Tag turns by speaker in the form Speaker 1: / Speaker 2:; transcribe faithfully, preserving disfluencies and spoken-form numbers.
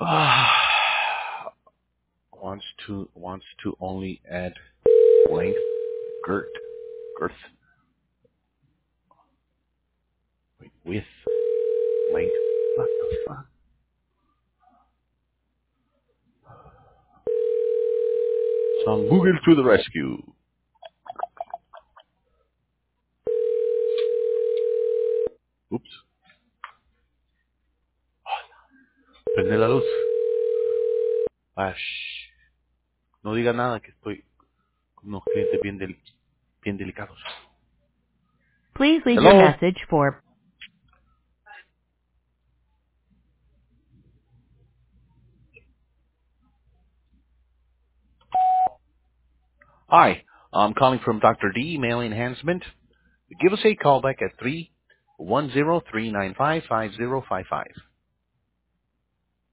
Speaker 1: wants to wants to only add length, girth, girth, wait, width, length. What the fuck? Some Google to the rescue. Oops. Prende la luz. Ah, shh. No diga nada que estoy con unos clientes bien, del, bien delicados.
Speaker 2: Please leave your
Speaker 1: Hello.
Speaker 2: message for
Speaker 1: Hi. I'm calling from Doctor D, Male Enhancement. Give us a call back at three one zero three nine five five zero five five.